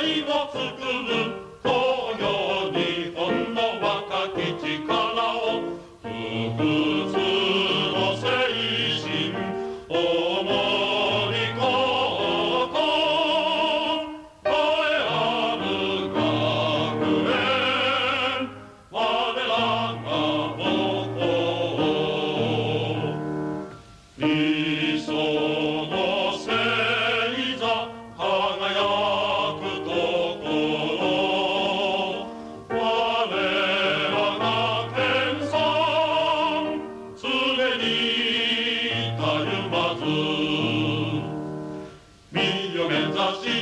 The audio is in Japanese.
界を作る東洋日本の若き力を不屈の精神思いここ栄えある学園我らが母校理想の星座輝くところ我らが謙遜常にたゆまず身を目指し